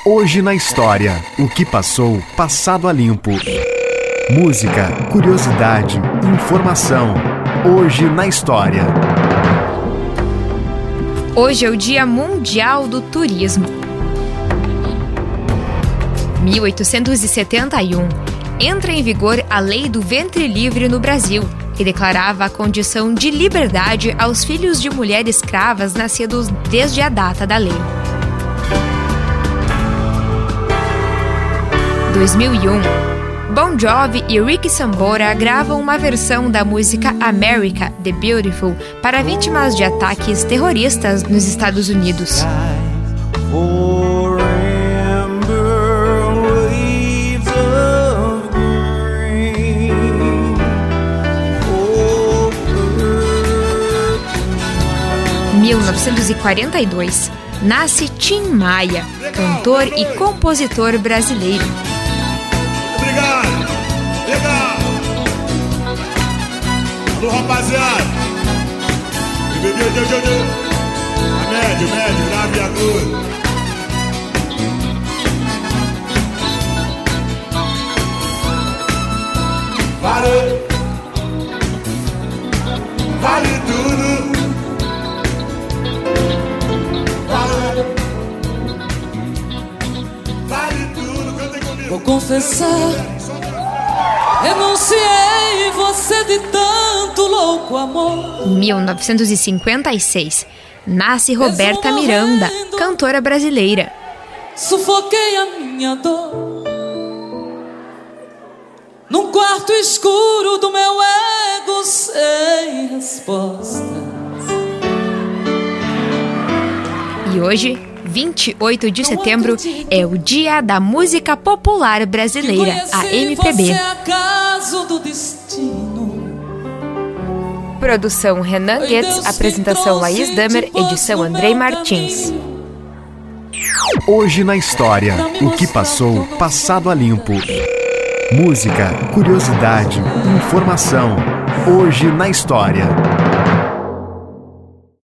Hoje na história, o que passou, passado a limpo. Música, curiosidade, informação. Hoje na história. Hoje é o Dia Mundial do Turismo. 1871. Entra em vigor a Lei do Ventre Livre no Brasil, que declarava a condição de liberdade aos filhos de mulheres escravas nascidos desde a data da lei. 2001. Bon Jovi e Ricky Sambora gravam uma versão da música America, The Beautiful, para vítimas de ataques terroristas nos Estados Unidos. 1942. Nasce Tim Maia, cantor e compositor brasileiro. Obrigado! Legal! Alô, rapaziada! Médio, grave e agudo. Vale tudo! Vou confessar, renunciei você de tanto louco amor. 1956. Nasce Roberta Miranda, cantora brasileira. Sufoquei a minha dor num quarto escuro do meu ego sem respostas. E hoje, 28 de setembro, é o Dia da Música Popular Brasileira, a MPB. Produção Renan Guedes, apresentação Laís Damer, edição Andrei Martins. Hoje na história, o que passou, passado a limpo. Música, curiosidade, informação. Hoje na história.